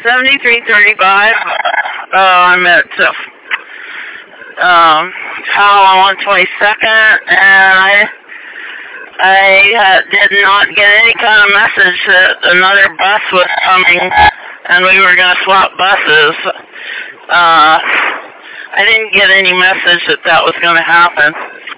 7335. I'm at Powell on 122nd, and I did not get any kind of message that another bus was coming and we were going to swap buses. I didn't get any message that that was going to happen.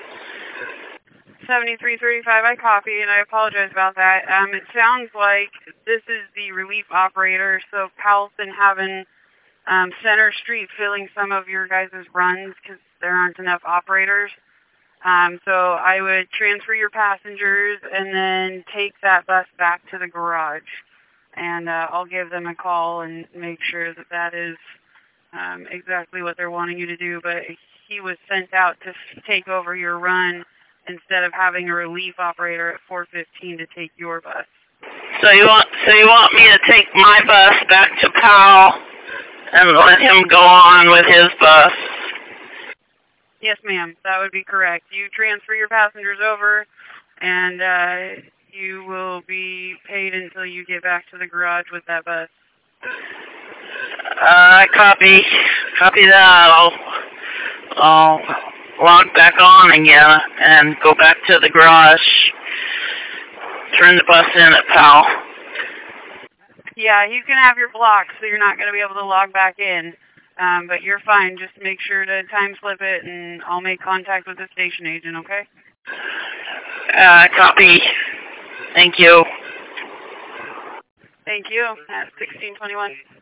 7335, I copy, and I apologize about that. It sounds like this is the relief operator, so Powell's been having Center Street filling some of your guys' runs because there aren't enough operators. So I would transfer your passengers and then take that bus back to the garage. And I'll give them a call and make sure that that is exactly what they're wanting you to do. But he was sent out to take over your run instead of having a relief operator at 415 to take your bus. So you want me to take my bus back to Powell and let him go on with his bus? Yes, ma'am. That would be correct. You transfer your passengers over, and you will be paid until you get back to the garage with that bus. Copy that. I'll log back on again and go back to the garage. Turn the bus in at Powell. Yeah, you can have your block, so you're not going to be able to log back in. But you're fine. Just make sure to time slip it, and I'll make contact with the station agent, okay? Copy. Thank you. Thank you. At 1621.